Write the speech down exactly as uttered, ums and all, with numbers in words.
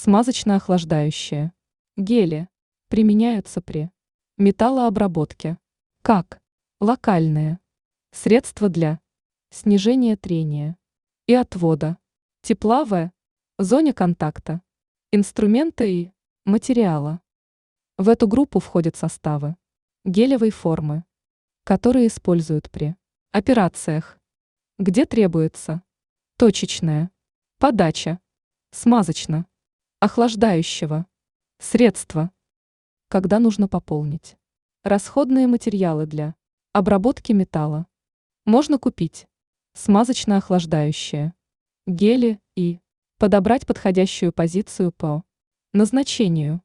Смазочно-охлаждающие. Гели применяются при металлообработке. Как локальные средства для снижения трения и отвода тепла в зоне контакта инструмента и материала. В эту группу входят составы гелевой формы, которые используют при операциях, где требуется точечная подача смазочно-охлаждающего средства, когда нужно пополнить расходные материалы для обработки металла. Можно купить смазочно-охлаждающие гели и подобрать подходящую позицию по назначению.